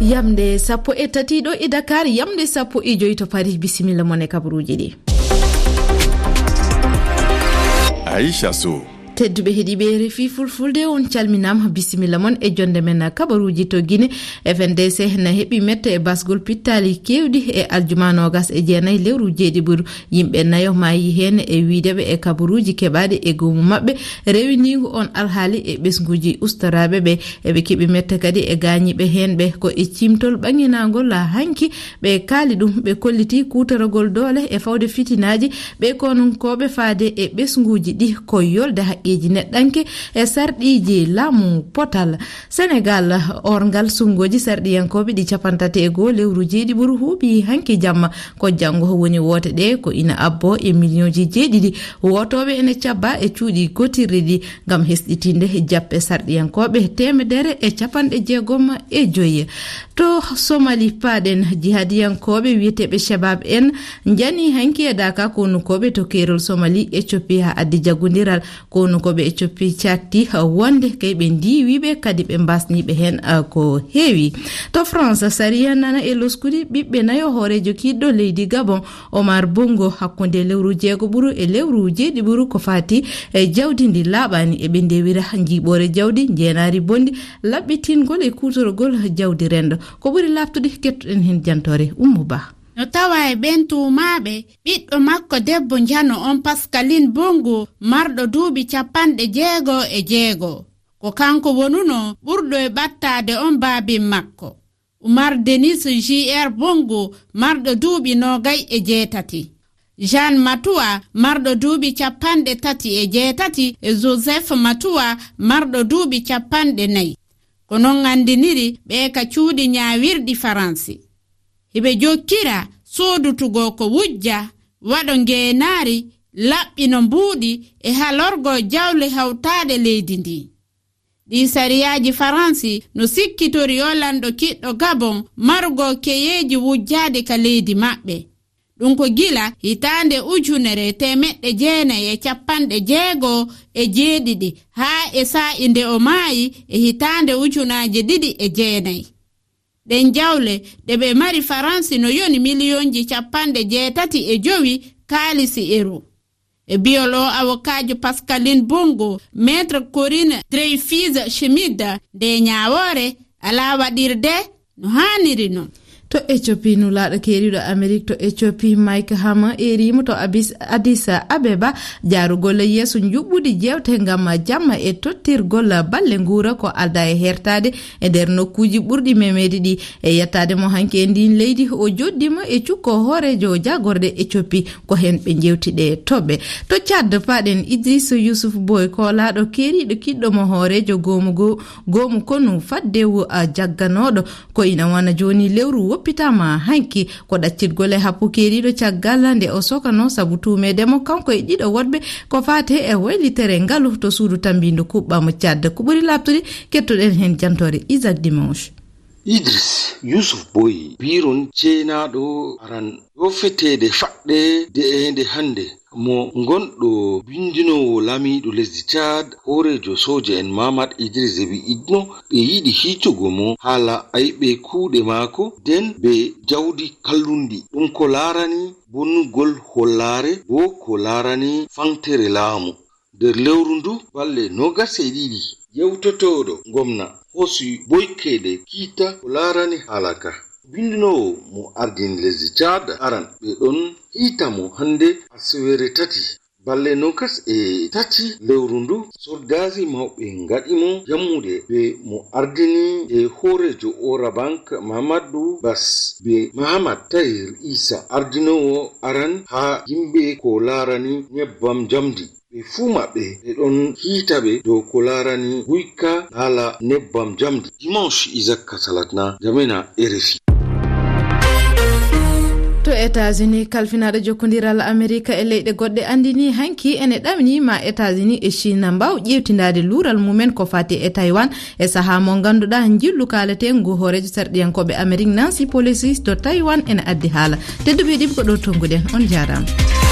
Yamde sappo e tatiɗo e Dakar, yamde sappo e joyi to Paris. Bisimilla mon e kabaruji ɗi. Aisha Sow. Tedduɓe heeɗiɓe refi fulfulde on calminama, bisimilla mon e jonde men kabaruji to Guinée. FNDC na heɓi metta e basgol pittali kewɗi e aljuma nogas e jeenayi lewru jeeɗiɓuru. Yimɓe nayo mayi hen e wideɓe e kabaruji keɓaɗe e gomu mabɓe rewinigo on alhaali e ɓesguji ustaraɓe ɓe. Eɓe keeɓi metta kadi e gañiɓe hen ɓe ko e cimtol ɓaŋinagol hanki ɓe kaali ɗum ɓe kolliti kutorogol doole e fawde fitinaji ɓe kononkoɓe faade e ɓesguji ɗi ko yolde haqqiji neɗɗanke e sarɗiji laamu potal. Sénégal orgal sungoji sarɗiyankoɓe ɗi 31 lewru jeeɗiɓuru huuɓi hanki jamma ko janggo woni wote ɗe ko ina abbo e millionji 7 wotoɓe ene cabba e cuuɗi gotirɗi ɗi gam hesɗitinde jappe sarɗiyankoɓe 165 to Somali paɗen jihadiyankoɓe wiyeteɓe shabab en jani hanki e daka konukoɓe to kerol Somali Ethiopie ha addi jagundiral konukoɓe Ethiopie catti wonde kay ɓe ndiwiɓe kadi ɓe mbasniɓe hen ko heewi. To France sariya nana e loskudi ɓiɓɓe nayo hoorejo kiɗɗo leydi Gabon Omar Bongo hakkunde lewru jeegoɓuru e lewru jeeɗiɓuru ko fati e jawdi ndi laaɓani e ɓe ndewira jiiɓore jawdi jeenari bondi labɓitingol e kutorogol jawdi rendo ko ɓuri laftude kettuɗen hen jantore Oumou Ba. No tawa e ɓen tumaɓe ɓiɗɗo makko debbo jano on Pascaline Bongo marɗo duuɓi 66 ko kanko wonuno ɓurɗo e ɓattade on baabin makko. Oumar Denis JR Bongo marɗo duuɓi 28, Jean Matua marɗo duuɓi 38 e Joseph Matua marɗo duuɓi 40. Ko non andiniri ɓe ka cuuɗi ñaawirɗi Faransi. Hiɓe jokkira soodutugo ko wujja waɗo ngeenaari laɓɓino mbuuɗi e halorgo jawle hawtaade leydi ndi. Ɗi sariyaaji Faransi no sikkitori yolanɗo kiɗɗo Gabon marugo keyeeji wujjaade ka leydi maɓɓe. Ɗum ko gila hitaande 1967 haa e saa'inde o maayi e hitaande 2009. Ɗen jawle ɗe ɓe mari Faransi no yoni miliyonji 85 kaalisi euro. E biyolo awokajo Pascaline Bongo, maître Corinne Dreyfus Schmid de ñaawore ala waɗirde no haaniri non. To Ethiopie nulaɗo keriɗo Amérique to Ethiopie Mike Hammer erimo to Addis Abeba jarugol yeeso juɓɓudi jewte gam jamma e tottirgol balle nguura ko alda e hertade e nder nokkuji ɓurɗi memedi ɗi e yettade mo hanki e ndin leydi o joddima e cukko hoorejo jagorde Ethiopie ko hen ɓe jewtiɗe toɓɓe. To Tchad paɗen Idriss Youssouf Boy ko laɗo keriɗo kiɗɗo mo hoorejo gomu konu faddewu jagganoɗo ko ina wana joni lewru woppitama hanki ko ɗaccitgol e happu keriɗo caggal nde o sokano sabu tumedemo kanko e ɗiɗo woɗɓe ko fate e waylitere ngalu to suudu tambindu kuɓɓamo Tchad ko ɓuri labtude kettoɗen hen jantore Isaac Dimanche. Idriss Youssouf Boy biron ceenaɗo aran yo fetede faɗɗe de hande mo gonɗo bindinowo lamiɗo lesdi Tchad horejo soja en Mamad Idriss Déby Itno ɓe yiɗi hiccugo mo haala ayɓe kuuɗe maako den be jawdi kallundi ɗum ko laarani bonnugol hollare bo ko laarani fantere laamu. Nder lewru ndu balle 22 yewtotoɗo gomna hosi boykede kiita ko laarani haalaka. Bindinowo mo ardini lesdi Tchad aran ɓe ɗon hiita mo hande asawere 3 balle 23 lewru ndu soldaji mawɓe ngaɗimo jammude be mo ardini e horejo Orabank Mamadou Bass be Mahamad Tahir Isa ardinowo aran ha yimɓe ko laarani nyebbam jamdi. Ɓe fuu maɓɓe ɓe ɗon hiitaɓe dow ko laarani guyka haala nebbam jamdi. Dimanche Isaac Kasalatna jamena RFI. To États-Unis kalfinaɗo jokkodiral Amérique e leyɗe goɗɗe andini hanki ene ɗamnima États-Unis e Chine mbaw ƴewtindade luural mumen ko fati e Taiwan e saaha mo ganduɗa jillu kalete ngu hoorejo sarɗiyankoɓe Amérique Nancy Pelosi to Taiwan ene addi haala tedduɓe ɗiɓe ko ɗo tonguɗen on jarama.